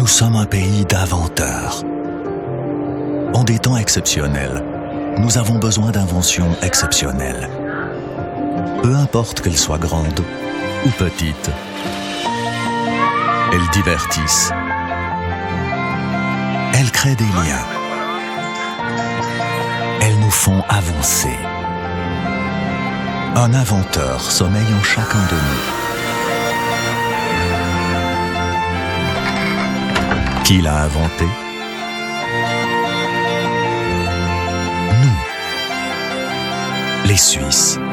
sommes un pays d'inventeurs. En des temps exceptionnels, nous avons besoin d'inventions exceptionnelles. Peu importe qu'elles soient grandes ou petites, elles divertissent. Elles créent des liens. Elles nous font avancer. Un inventeur sommeille en chacun de nous. Qui l'a inventé? Nous, les Suisses.